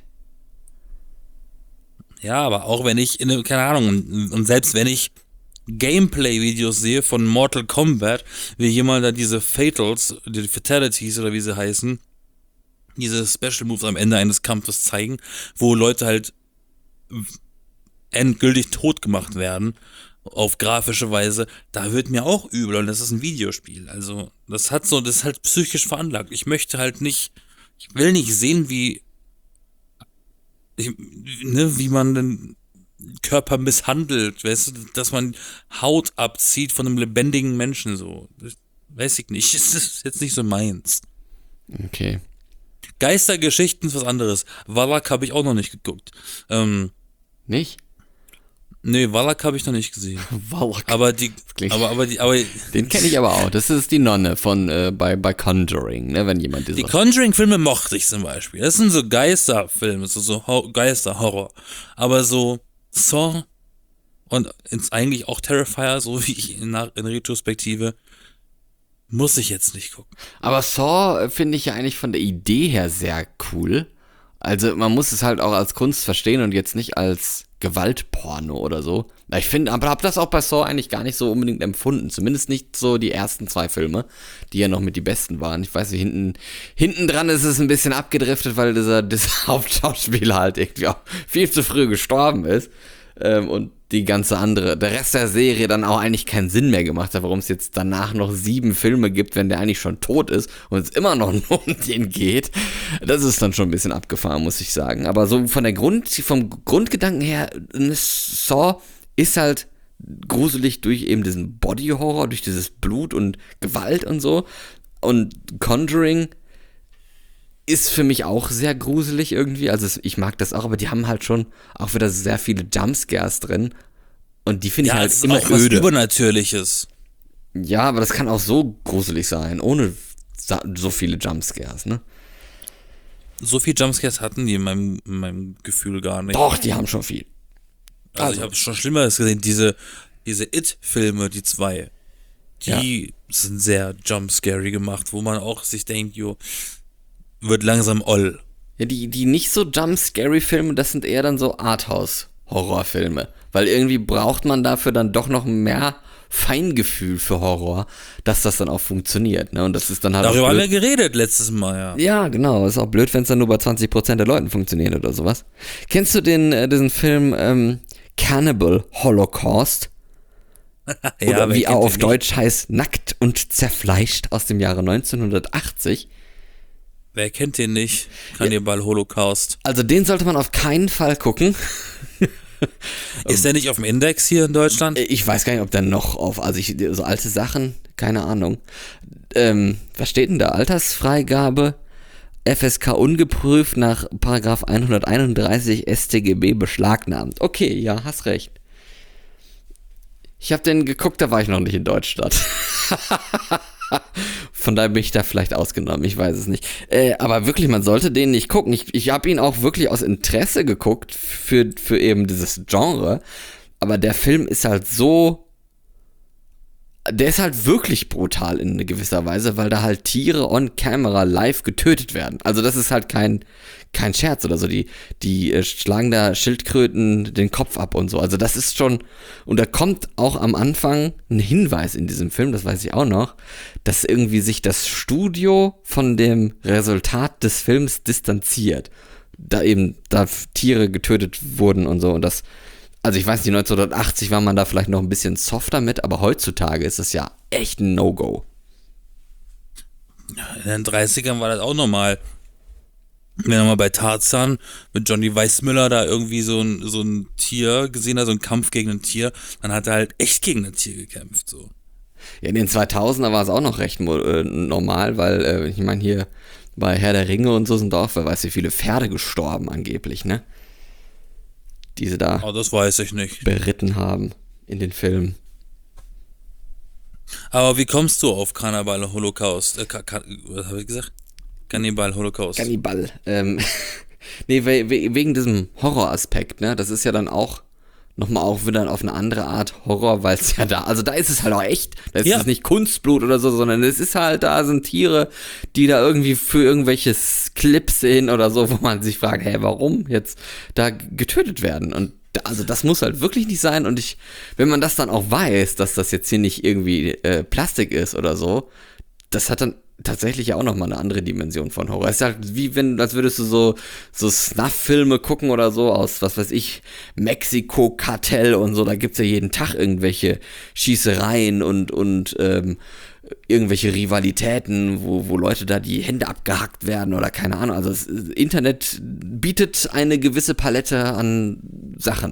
Speaker 2: Ja, aber auch wenn ich, in, keine Ahnung, und, und selbst wenn ich Gameplay-Videos sehe von Mortal Kombat, wie jemand da diese Fatals, die Fatalities oder wie sie heißen, diese Special Moves am Ende eines Kampfes zeigen, wo Leute halt endgültig tot gemacht werden, auf grafische Weise, da wird mir auch übel und das ist ein Videospiel. Also, das hat so, das ist halt psychisch veranlagt. Ich möchte halt nicht, ich will nicht sehen, wie, ich, ne, wie man den Körper misshandelt, weißt du, dass man Haut abzieht von einem lebendigen Menschen, so. Das weiß ich nicht, das ist jetzt nicht so meins.
Speaker 1: Okay.
Speaker 2: Geistergeschichten ist was anderes. Wallach habe ich auch noch nicht geguckt. Ähm,
Speaker 1: Nicht?
Speaker 2: Nee, Wallach habe ich noch nicht gesehen.
Speaker 1: Wallach.
Speaker 2: Aber die, aber, aber die, aber
Speaker 1: Den kenne ich aber auch. Das ist die Nonne von äh, bei, bei Conjuring, ne, wenn jemand diese.
Speaker 2: Die Conjuring-Filme mochte ich zum Beispiel. Das sind so Geisterfilme, so, so Ho- Geisterhorror. Aber so Saw und ins eigentlich auch Terrifier, so wie ich in, in Retrospektive, muss ich jetzt nicht gucken.
Speaker 1: Aber Saw äh, finde ich ja eigentlich von der Idee her sehr cool. Also man muss es halt auch als Kunst verstehen und jetzt nicht als Gewaltporno oder so. Na, ich finde, aber habe das auch bei Saw eigentlich gar nicht so unbedingt empfunden. Zumindest nicht so die ersten zwei Filme, die ja noch mit die besten waren. Ich weiß nicht, hinten, hinten dran ist es ein bisschen abgedriftet, weil dieser, dieser Hauptschauspieler halt irgendwie auch viel zu früh gestorben ist. Ähm, und die ganze andere, der Rest der Serie dann auch eigentlich keinen Sinn mehr gemacht hat, warum es jetzt danach noch sieben Filme gibt, wenn der eigentlich schon tot ist und es immer noch nur um den geht. Das ist dann schon ein bisschen abgefahren, muss ich sagen. Aber so von der Grund, vom Grundgedanken her, eine Saw ist halt gruselig durch eben diesen Body-Horror, durch dieses Blut und Gewalt und so. Und Conjuring ist für mich auch sehr gruselig irgendwie, also ich mag das auch, aber die haben halt schon auch wieder sehr viele Jumpscares drin und die finde
Speaker 2: Ja,
Speaker 1: ich halt
Speaker 2: es ist
Speaker 1: immer
Speaker 2: auch was
Speaker 1: öde.
Speaker 2: Übernatürliches.
Speaker 1: Ja, aber das kann auch so gruselig sein, ohne sa- so viele Jumpscares, ne?
Speaker 2: So viel Jumpscares hatten die in meinem, in meinem Gefühl gar nicht.
Speaker 1: Doch, die haben schon viel.
Speaker 2: Also,
Speaker 1: also.
Speaker 2: ich habe schon Schlimmeres gesehen. Diese, diese It-Filme, die zwei, die sind sehr jumpscary gemacht, wo man auch sich denkt, jo, wird langsam oll.
Speaker 1: Ja, die, die nicht so Jump-Scary-Filme, das sind eher dann so Arthouse-Horrorfilme. Weil irgendwie braucht man dafür dann doch noch mehr Feingefühl für Horror, dass das dann auch funktioniert, ne? Und das ist dann halt
Speaker 2: Darüber
Speaker 1: auch
Speaker 2: haben
Speaker 1: blöd.
Speaker 2: wir geredet letztes Mal, ja.
Speaker 1: Ja, genau. Ist auch blöd, wenn es dann nur bei zwanzig Prozent der Leuten funktioniert oder sowas. Kennst du den, äh, diesen Film ähm, Cannibal Holocaust?
Speaker 2: ja,
Speaker 1: Oder
Speaker 2: wer
Speaker 1: wie er
Speaker 2: kennt
Speaker 1: auf
Speaker 2: den
Speaker 1: Deutsch heißt, Nackt und Zerfleischt aus dem Jahre neunzehnhundertachtzig.
Speaker 2: Wer kennt den nicht? Cannibal Holocaust.
Speaker 1: Also den sollte man auf keinen Fall gucken.
Speaker 2: Ist der nicht auf dem Index hier in Deutschland?
Speaker 1: Ich weiß gar nicht, ob der noch auf, also ich, so alte Sachen, keine Ahnung. Ähm, was steht denn da? Altersfreigabe, F S K ungeprüft nach Paragraph hunderteinunddreißig S t G B beschlagnahmt. Okay, ja, hast recht. Ich habe den geguckt, da war ich noch nicht in Deutschland. Von daher bin ich da vielleicht ausgenommen, ich weiß es nicht. Äh, aber wirklich, man sollte den nicht gucken. Ich, ich habe ihn auch wirklich aus Interesse geguckt für, für eben dieses Genre. Aber der Film ist halt so... Der ist halt wirklich brutal in gewisser Weise, weil da halt Tiere on camera live getötet werden. Also das ist halt kein, kein Scherz oder so. Die, die äh, schlagen da Schildkröten den Kopf ab und so. Also das ist schon... Und da kommt auch am Anfang ein Hinweis in diesem Film, das weiß ich auch noch, dass irgendwie sich das Studio von dem Resultat des Films distanziert. Da eben, da Tiere getötet wurden und so. Und das... Also ich weiß nicht, neunzehnhundertachtzig war man da vielleicht noch ein bisschen softer mit, aber heutzutage ist es ja echt ein No-Go.
Speaker 2: In den dreißigern war das auch normal. Wenn man mal bei Tarzan mit Johnny Weissmuller da irgendwie so ein, so ein Tier gesehen hat, so einen Kampf gegen ein Tier, dann hat er halt echt gegen ein Tier gekämpft. So.
Speaker 1: Ja, in den zweitausender war es auch noch recht äh, normal, weil äh, ich meine hier bei Herr der Ringe und so sind auch, wer weiß wie viele Pferde gestorben angeblich, ne? Die sie da
Speaker 2: Oh, das weiß ich nicht.
Speaker 1: beritten haben in den Filmen.
Speaker 2: Aber wie kommst du auf Cannibal Holocaust? Äh, ka, ka, was habe ich gesagt? Cannibal Holocaust.
Speaker 1: Cannibal. Ähm, nee, we, we, wegen diesem Horroraspekt, ne? Das ist ja dann auch nochmal auch wieder auf eine andere Art Horror, weil es ja da, also da ist es halt auch echt, da ist
Speaker 2: Ja.
Speaker 1: es nicht Kunstblut oder so, sondern es ist halt, da sind Tiere, die da irgendwie für irgendwelche Clips sehen oder so, wo man sich fragt, hey, warum jetzt da getötet werden? Und da, also das muss halt wirklich nicht sein und ich, wenn man das dann auch weiß, dass das jetzt hier nicht irgendwie äh, Plastik ist oder so, das hat dann tatsächlich ja auch nochmal eine andere Dimension von Horror. Es ist halt wie wenn, als würdest du so, so Snuff-Filme gucken oder so aus, was weiß ich, Mexiko-Kartell und so, da gibt's ja jeden Tag irgendwelche Schießereien und, und ähm, irgendwelche Rivalitäten, wo, wo Leute da die Hände abgehackt werden oder keine Ahnung. Also das Internet bietet eine gewisse Palette an Sachen.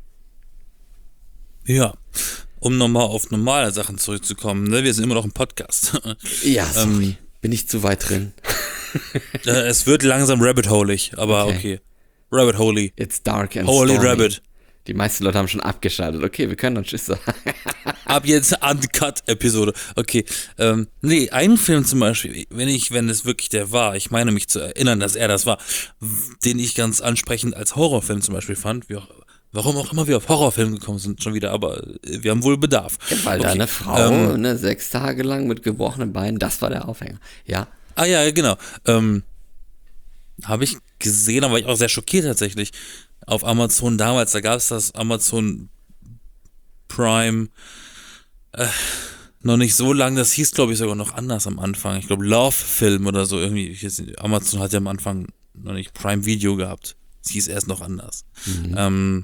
Speaker 2: Ja. Um nochmal auf normale Sachen zurückzukommen, ne? Wir sind immer noch im Podcast.
Speaker 1: Ja, sorry.
Speaker 2: Ähm,
Speaker 1: Bin ich zu weit drin.
Speaker 2: äh, es wird langsam rabbit-holig, aber
Speaker 1: Okay.
Speaker 2: okay. Rabbit-holy.
Speaker 1: It's dark and
Speaker 2: Holy
Speaker 1: stormy.
Speaker 2: Rabbit.
Speaker 1: Die meisten Leute haben schon abgeschaltet. Okay, wir können dann Tschüss sagen.
Speaker 2: Ab jetzt Uncut-Episode. Okay. Ähm, nee, einen Film zum Beispiel, wenn ich, wenn es wirklich der war, ich meine mich zu erinnern, dass er das war, den ich ganz ansprechend als Horrorfilm zum Beispiel fand, wie auch, warum auch immer wir auf Horrorfilme gekommen sind, schon wieder, aber wir haben wohl Bedarf.
Speaker 1: Ja, weil
Speaker 2: okay.
Speaker 1: da eine Frau, ähm, ne, sechs Tage lang mit gebrochenen Beinen, das war der Aufhänger. Ja.
Speaker 2: Ah ja, genau. Ähm, habe ich gesehen, aber war ich auch sehr schockiert tatsächlich. Auf Amazon damals, da gab es das Amazon Prime äh, noch nicht so lange, das hieß glaube ich sogar noch anders am Anfang. Ich glaube Love Film oder so irgendwie. Ich weiß nicht, Amazon hat ja am Anfang noch nicht Prime Video gehabt. Es hieß erst noch anders. Mhm. Ähm,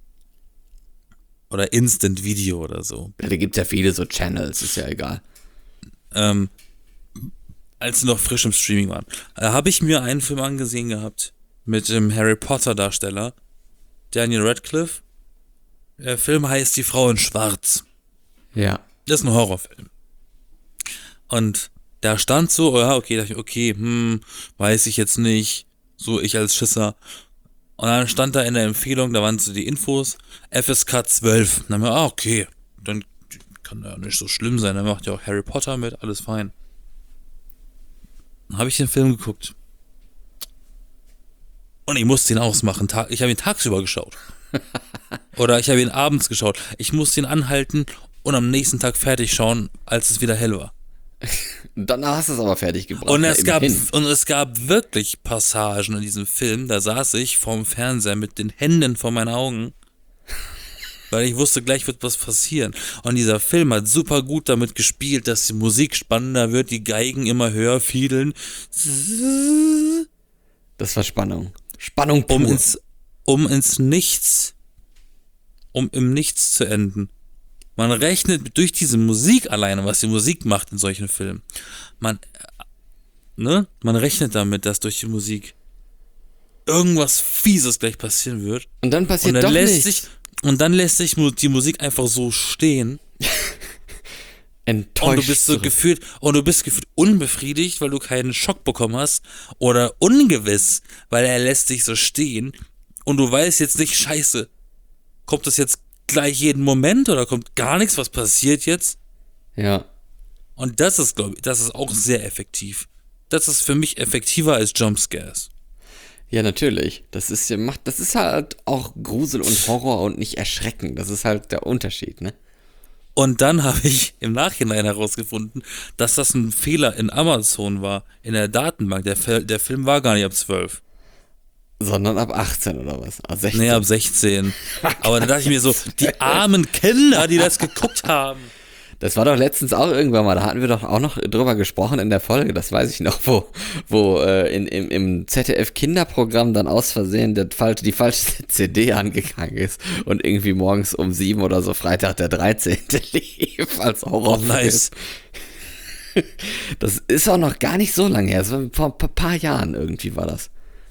Speaker 2: oder Instant Video oder so.
Speaker 1: Ja, da gibt es ja viele so Channels, ist ja egal.
Speaker 2: Ähm, als sie noch frisch im Streaming waren, äh, habe ich mir einen Film angesehen gehabt mit dem Harry Potter Darsteller Daniel Radcliffe. Der Film heißt Die Frau in Schwarz.
Speaker 1: Ja.
Speaker 2: Das ist ein Horrorfilm. Und da stand so, ja, okay, dachte ich, okay, hm, weiß ich jetzt nicht. So, ich als Schisser. Und dann stand da in der Empfehlung, da waren so die Infos, F S K zwölf. Und dann haben wir, ah, okay, dann kann ja nicht so schlimm sein. Dann macht ja auch Harry Potter mit, alles fein. Dann habe ich den Film geguckt. Und ich musste ihn ausmachen. Ich habe ihn tagsüber geschaut. Oder ich habe ihn abends geschaut. Ich musste ihn anhalten und am nächsten Tag fertig schauen, als es wieder hell war.
Speaker 1: Danach hast du es aber fertig gebracht.
Speaker 2: Und es, gab, und es gab wirklich Passagen in diesem Film, da saß ich vorm Fernseher mit den Händen vor meinen Augen, weil ich wusste, gleich wird was passieren. Und dieser Film hat super gut damit gespielt, dass die Musik spannender wird, die Geigen immer höher fiedeln.
Speaker 1: Das war Spannung. Spannung pur.
Speaker 2: Um ins, um ins Nichts, um im Nichts zu enden. Man rechnet durch diese Musik alleine, was die Musik macht in solchen Filmen. Man, ne? Man rechnet damit, dass durch die Musik irgendwas Fieses gleich passieren wird.
Speaker 1: Und dann passiert
Speaker 2: und dann
Speaker 1: doch
Speaker 2: lässt
Speaker 1: nichts.
Speaker 2: Sich, und dann lässt sich die Musik einfach so stehen.
Speaker 1: Enttäuscht.
Speaker 2: Und du bist so gefühlt, und du bist gefühlt unbefriedigt, weil du keinen Schock bekommen hast. Oder ungewiss, weil er lässt dich so stehen. Und du weißt jetzt nicht, scheiße, kommt das jetzt gleich jeden Moment oder kommt gar nichts, was passiert jetzt?
Speaker 1: Ja.
Speaker 2: Und das ist, glaube ich, das ist auch sehr effektiv. Das ist für mich effektiver als Jumpscares.
Speaker 1: Ja, natürlich. Das ist ja, macht, das ist halt auch Grusel und Horror und nicht Erschrecken. Das ist halt der Unterschied, ne?
Speaker 2: Und dann habe ich im Nachhinein herausgefunden, dass das ein Fehler in Amazon war, in der Datenbank. Der, der Film war gar nicht ab zwölf.
Speaker 1: Sondern ab achtzehn oder was? Ab sechzehn?
Speaker 2: Nee, ab sechzehn. Aber da dachte ich mir so, die armen Kinder, die das geguckt haben.
Speaker 1: Das war doch letztens auch irgendwann mal, da hatten wir doch auch noch drüber gesprochen in der Folge, das weiß ich noch, wo, wo äh, in, im, im Z D F-Kinderprogramm dann aus Versehen der, die falsche C D angegangen ist und irgendwie morgens um sieben oder so Freitag der dreizehnte lief als Horrorfilm.
Speaker 2: Oh, nice.
Speaker 1: Das ist auch noch gar nicht so lange her, das war vor ein paar Jahren irgendwie war das.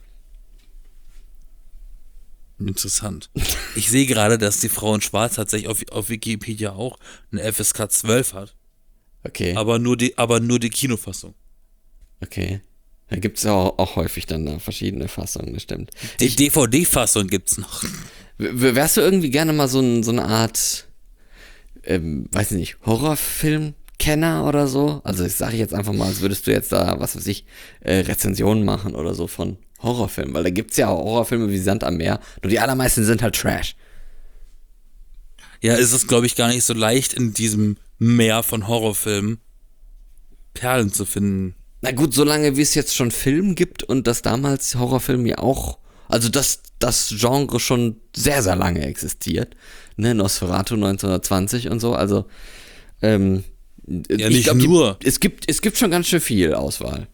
Speaker 2: Interessant. Ich sehe gerade, dass die Frau in Schwarz tatsächlich auf, auf Wikipedia auch eine F S K zwölf hat.
Speaker 1: Okay.
Speaker 2: Aber nur die, aber nur die Kinofassung.
Speaker 1: Okay. Da gibt es ja auch, auch häufig dann da verschiedene Fassungen, das stimmt.
Speaker 2: Die D V D-Fassung gibt's noch.
Speaker 1: W- wärst du irgendwie gerne mal so, ein, so eine Art, ähm, weiß ich nicht, Horrorfilm-Kenner oder so? Also ich sage jetzt einfach mal, als würdest du jetzt da, was weiß ich, äh, Rezensionen machen oder so von Horrorfilmen, weil da gibt es ja auch Horrorfilme wie Sand am Meer, nur die allermeisten sind halt Trash.
Speaker 2: Ja, ist es, glaube ich, gar nicht so leicht, in diesem Meer von Horrorfilmen Perlen zu finden.
Speaker 1: Na gut, solange wie es jetzt schon Film gibt und das damals Horrorfilm ja auch, also dass das Genre schon sehr, sehr lange existiert, ne, Nosferatu neunzehnhundertzwanzig und so, also ähm,
Speaker 2: ja,
Speaker 1: ich
Speaker 2: nicht
Speaker 1: glaub,
Speaker 2: nur.
Speaker 1: Die, es gibt, es gibt schon ganz schön viel Auswahl.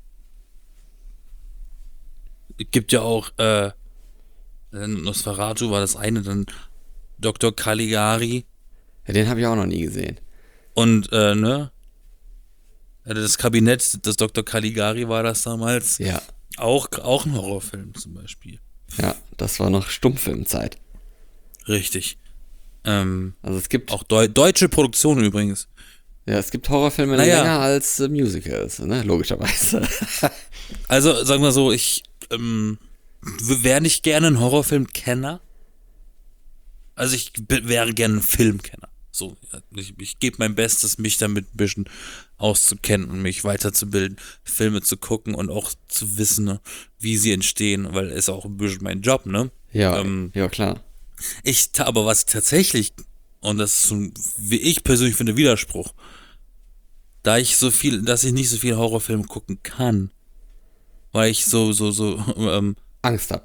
Speaker 2: Gibt ja auch, äh, Nosferatu war das eine, dann Doktor Caligari.
Speaker 1: Ja, den habe ich auch noch nie gesehen.
Speaker 2: Und, äh, ne? Das Kabinett des Doktor Caligari war das damals.
Speaker 1: Ja.
Speaker 2: Auch, auch ein Horrorfilm zum Beispiel.
Speaker 1: Ja, das war noch Stummfilmzeit.
Speaker 2: Richtig. Ähm,
Speaker 1: also es gibt
Speaker 2: auch Deu- deutsche Produktionen übrigens.
Speaker 1: Ja, es gibt Horrorfilme
Speaker 2: naja.
Speaker 1: länger als äh, Musicals, ne? Logischerweise.
Speaker 2: Also, sagen wir so, ich ähm, wäre nicht gerne ein Horrorfilm-Kenner, Also ich b- wäre gerne ein Filmkenner. So, ja, ich, ich gebe mein Bestes, mich damit ein bisschen auszukennen und mich weiterzubilden, Filme zu gucken und auch zu wissen, ne, wie sie entstehen, weil ist auch ein bisschen mein Job, ne?
Speaker 1: Ja,
Speaker 2: Ähm,
Speaker 1: ja klar.
Speaker 2: ich, ta- aber was tatsächlich, und das ist so ein, wie ich persönlich finde, Widerspruch, da ich so viel, dass ich nicht so viel Horrorfilme gucken kann, weil ich so, so, so, ähm,
Speaker 1: Angst hab.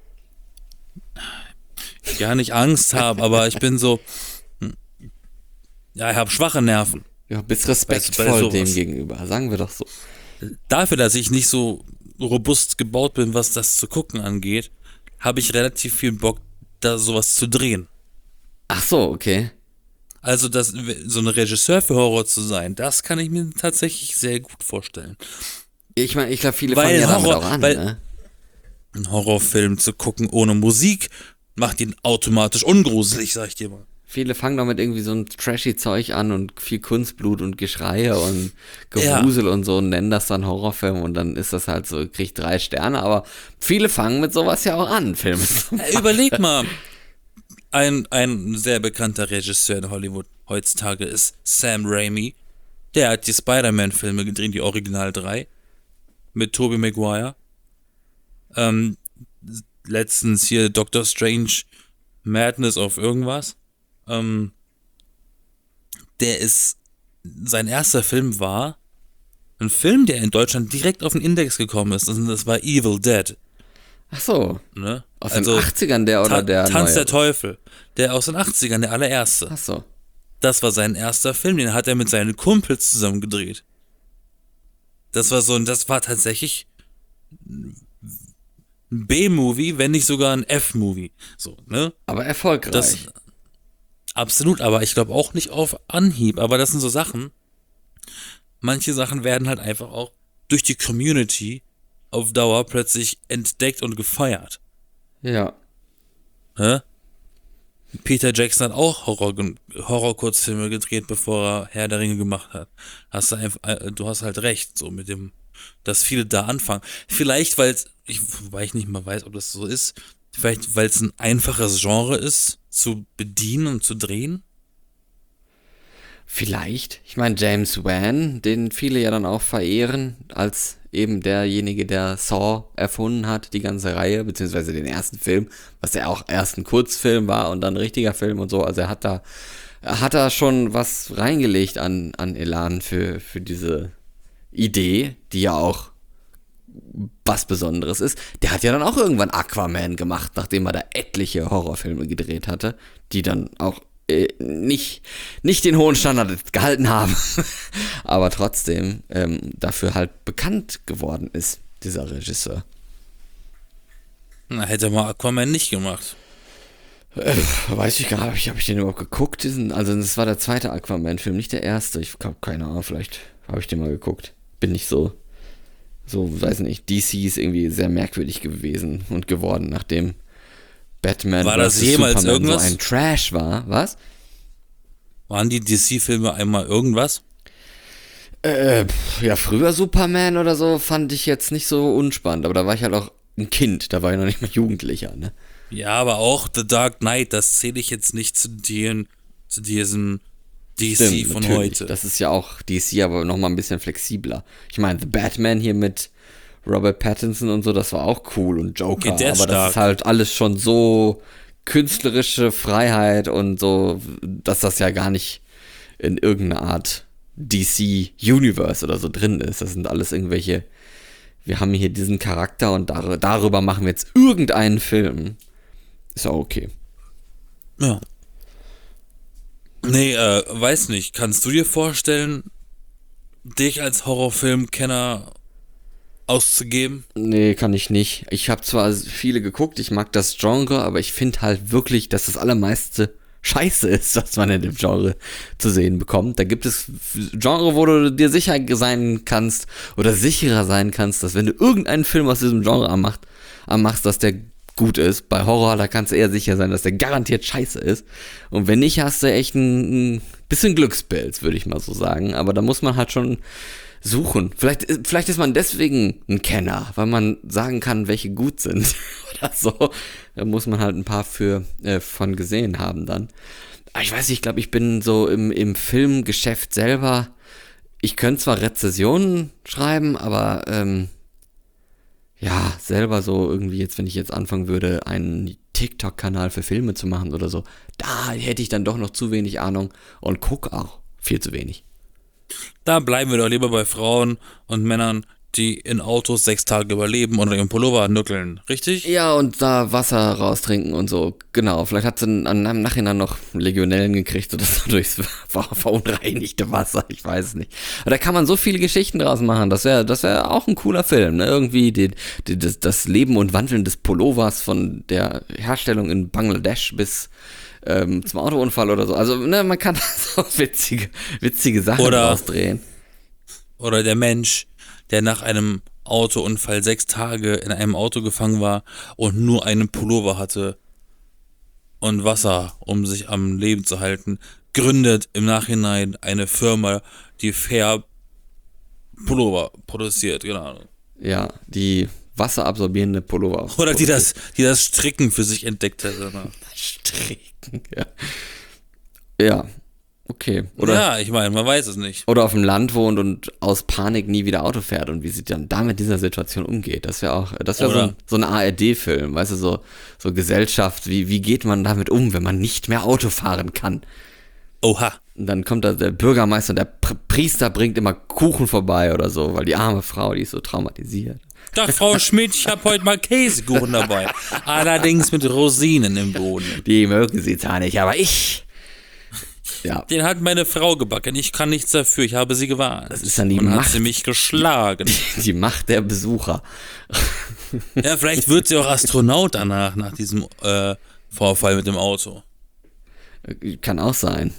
Speaker 2: gar nicht Angst habe, aber ich bin so, hm, ja, ich habe schwache Nerven.
Speaker 1: Ja, bist
Speaker 2: Bei- bei
Speaker 1: respektvoll
Speaker 2: sowas.
Speaker 1: dem gegenüber, sagen wir doch so.
Speaker 2: Dafür, dass ich nicht so robust gebaut bin, was das zu gucken angeht, habe ich relativ viel Bock, da sowas zu drehen.
Speaker 1: Ach so, okay.
Speaker 2: Also das, so ein Regisseur für Horror zu sein, das kann ich mir tatsächlich sehr gut vorstellen.
Speaker 1: Ich meine, ich glaube, viele
Speaker 2: Weil
Speaker 1: fangen ja damit
Speaker 2: Horror-
Speaker 1: auch an,
Speaker 2: weil-
Speaker 1: ne?
Speaker 2: Einen Horrorfilm zu gucken ohne Musik macht ihn automatisch ungruselig, sag ich dir mal.
Speaker 1: Viele fangen doch mit irgendwie so einem trashy Zeug an und viel Kunstblut und Geschreie und Gewusel und so und nennen das dann Horrorfilm und dann ist das halt so, kriegt drei Sterne, aber viele fangen mit sowas ja auch an, Filme zu
Speaker 2: Äh, Überleg mal, ein, ein sehr bekannter Regisseur in Hollywood heutzutage ist Sam Raimi. Der hat die Spider-Man-Filme gedreht, die Original drei, mit Tobey Maguire. Ähm, letztens hier Doctor Strange, Madness of irgendwas. Ähm, der ist, sein erster Film war ein Film, der in Deutschland direkt auf den Index gekommen ist. Und das war Evil Dead.
Speaker 1: Ach so,
Speaker 2: Ne?
Speaker 1: aus den achtzigern der oder
Speaker 2: Ta-
Speaker 1: der
Speaker 2: Tanz
Speaker 1: neue?
Speaker 2: der Teufel. Der aus den achtzigern, der allererste.
Speaker 1: Ach so.
Speaker 2: Das war sein erster Film, den hat er mit seinen Kumpels zusammen gedreht. Das war so, und das war tatsächlich ein B-Movie, wenn nicht sogar ein F-Movie. So, ne?
Speaker 1: Aber erfolgreich.
Speaker 2: Das, absolut, aber ich glaube auch nicht auf Anhieb. Aber das sind so Sachen. Manche Sachen werden halt einfach auch durch die Community auf Dauer plötzlich entdeckt und gefeiert.
Speaker 1: ja.
Speaker 2: Ne? Peter Jackson hat auch Horror, Horror-Kurzfilme gedreht, bevor er Herr der Ringe gemacht hat. Hast du, einfach, äh, du hast halt recht, so mit dem, dass viele da anfangen. Vielleicht, weil es, ich, wobei ich nicht mal weiß, ob das so ist, vielleicht, weil es ein einfaches Genre ist, zu bedienen und zu drehen.
Speaker 1: Vielleicht. Ich meine, James Wan, den viele ja dann auch verehren, als eben derjenige, der Saw erfunden hat, die ganze Reihe, beziehungsweise den ersten Film, was ja auch erst ein Kurzfilm war und dann ein richtiger Film und so. Also er hat da, er hat da schon was reingelegt an, an Elan für, für diese Idee, die ja auch was Besonderes ist. Der hat ja dann auch irgendwann Aquaman gemacht, nachdem er da etliche Horrorfilme gedreht hatte, die dann auch äh, nicht, nicht den hohen Standard gehalten haben, aber trotzdem ähm, dafür halt bekannt geworden ist, dieser Regisseur.
Speaker 2: Na, hätte er mal Aquaman nicht gemacht.
Speaker 1: Äh, weiß ich gar nicht, habe ich den überhaupt geguckt? Diesen, also das war der zweite Aquaman-Film, nicht der erste. Ich habe keine Ahnung, vielleicht habe ich den mal geguckt. Bin nicht so, so, weiß nicht, D C ist irgendwie sehr merkwürdig gewesen und geworden, nachdem Batman
Speaker 2: War das
Speaker 1: versus.
Speaker 2: jemals
Speaker 1: Superman
Speaker 2: irgendwas?
Speaker 1: so ein Trash war. Was?
Speaker 2: Waren die D C-Filme einmal irgendwas?
Speaker 1: Äh, pf, ja, früher Superman oder so fand ich jetzt nicht so unspannend, aber da war ich halt auch ein Kind, da war ich noch nicht mal Jugendlicher, ne?
Speaker 2: Ja, aber auch The Dark Knight, das zähle ich jetzt nicht zu den, zu diesem D C
Speaker 1: Stimmt,
Speaker 2: von
Speaker 1: natürlich.
Speaker 2: heute.
Speaker 1: Das ist ja auch D C, aber nochmal ein bisschen flexibler. Ich meine, The Batman hier mit Robert Pattinson und so, das war auch cool und Joker,
Speaker 2: Ja, der
Speaker 1: aber
Speaker 2: ist
Speaker 1: das
Speaker 2: stark.
Speaker 1: ist halt alles schon so künstlerische Freiheit und so, dass das ja gar nicht in irgendeiner Art D C-Universe oder so drin ist. Das sind alles irgendwelche, wir haben hier diesen Charakter und dar darüber machen wir jetzt irgendeinen Film. Ist auch okay.
Speaker 2: Ja. Nee, äh, weiß nicht. Kannst du dir vorstellen, dich als Horrorfilmkenner auszugeben?
Speaker 1: Nee, kann ich nicht. Ich habe zwar viele geguckt, ich mag das Genre, aber ich finde halt wirklich, dass das allermeiste Scheiße ist, was man in dem Genre zu sehen bekommt. Da gibt es Genre, wo du dir sicher sein kannst oder sicherer sein kannst, dass wenn du irgendeinen Film aus diesem Genre anmacht, anmachst, dass der gut ist. Bei Horror, da kannst du eher sicher sein, dass der garantiert scheiße ist. Und wenn nicht, hast du echt ein, ein bisschen Glückspilz, würde ich mal so sagen. Aber da muss man halt schon suchen. Vielleicht, vielleicht ist man deswegen ein Kenner, weil man sagen kann, welche gut sind oder so. Da muss man halt ein paar für äh, von gesehen haben dann. Aber ich weiß nicht, ich glaube, ich bin so im, im Filmgeschäft selber. Ich könnte zwar Rezensionen schreiben, aber ähm, ja, selber so irgendwie jetzt, wenn ich jetzt anfangen würde, einen TikTok-Kanal für Filme zu machen oder so, da hätte ich dann doch noch zu wenig Ahnung und gucke auch viel zu wenig.
Speaker 2: Da bleiben wir doch lieber bei Frauen und Männern, die in Autos sechs Tage überleben und im Pullover nückeln, richtig?
Speaker 1: Ja, und da Wasser raustrinken und so, genau. Vielleicht hat sie an einem Nachhinein noch Legionellen gekriegt oder so durchs verunreinigte Wasser, ich weiß es nicht. Aber da kann man so viele Geschichten draus machen, das wäre das wär auch ein cooler Film, ne? Irgendwie die, die, das, das Leben und Wandeln des Pullovers von der Herstellung in Bangladesch bis ähm, zum Autounfall oder so. Also, ne, man kann so witzige, witzige Sachen
Speaker 2: Oder-
Speaker 1: draus drehen.
Speaker 2: Oder der Mensch, der nach einem Autounfall sechs Tage in einem Auto gefangen war und nur einen Pullover hatte und Wasser, um sich am Leben zu halten, gründet im Nachhinein eine Firma, die fair Pullover produziert, genau.
Speaker 1: Ja, die wasserabsorbierende Pullover.
Speaker 2: Oder die das, die das Stricken für sich entdeckt hat. Genau.
Speaker 1: Stricken, ja. Ja, okay. Oder,
Speaker 2: Ja, ich meine, man weiß es nicht.
Speaker 1: oder auf dem Land wohnt und aus Panik nie wieder Auto fährt und wie sie dann da mit dieser Situation umgeht. Das wäre auch, das wäre so
Speaker 2: Oder-
Speaker 1: ein, so ein A R D-Film, weißt du, so, so Gesellschaft, wie, wie geht man damit um, wenn man nicht mehr Auto fahren kann?
Speaker 2: Oha.
Speaker 1: Und dann kommt da der Bürgermeister und der Pr- Priester bringt immer Kuchen vorbei oder so, weil die arme Frau, die ist so traumatisiert.
Speaker 2: Doch, Frau Schmidt, ich habe heute mal Käsekuchen dabei. Allerdings mit Rosinen im Boden.
Speaker 1: Die mögen sie zwar nicht, aber ich. Ja,
Speaker 2: Den hat meine Frau gebacken. Ich kann nichts dafür. Ich habe sie gewarnt.
Speaker 1: das ist dann die
Speaker 2: Und hat
Speaker 1: Macht,
Speaker 2: sie mich geschlagen.
Speaker 1: die Macht der Besucher.
Speaker 2: Ja, vielleicht wird sie auch Astronaut danach, nach diesem äh, Vorfall mit dem Auto.
Speaker 1: Kann auch sein.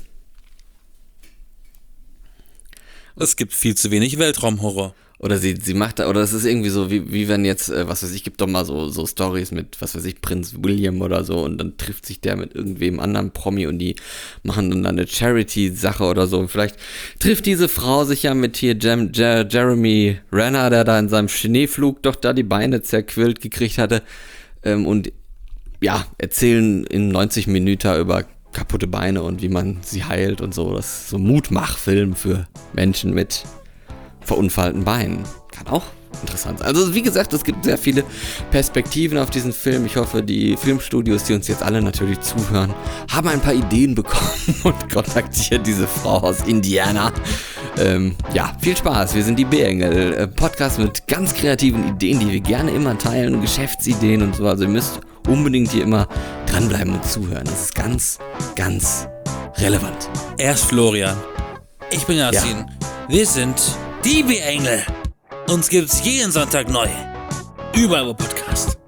Speaker 2: Es gibt viel zu wenig Weltraumhorror.
Speaker 1: Oder sie, sie macht da, oder es ist irgendwie so, wie, wie wenn jetzt, äh, was weiß ich, gibt doch mal so, so Stories mit, was weiß ich, Prinz William oder so und dann trifft sich der mit irgendwem anderen Promi und die machen dann eine Charity-Sache oder so. Und vielleicht trifft diese Frau sich ja mit hier Jem, Jer, Jeremy Renner, der da in seinem Schneeflug doch da die Beine zerquillt gekriegt hatte, ähm, und ja, erzählen in neunzig Minuten über kaputte Beine und wie man sie heilt und so. Das ist so ein Mutmachfilm für Menschen mit verunfallten Beinen. Kann auch interessant sein. Also wie gesagt, es gibt sehr viele Perspektiven auf diesen Film. Ich hoffe, die Filmstudios, die uns jetzt alle natürlich zuhören, haben ein paar Ideen bekommen und kontaktieren diese Frau aus Indiana. Ähm, ja, viel Spaß. Wir sind die B-Engel. Äh, Podcast mit ganz kreativen Ideen, die wir gerne immer teilen. Geschäftsideen und so. Also ihr müsst unbedingt hier immer dranbleiben und zuhören. Das ist ganz, ganz relevant.
Speaker 2: Er ist Florian. Ich bin Yasin. Wir sind die B-Engel. Uns gibt's jeden Sonntag neu. Überall wo Podcast.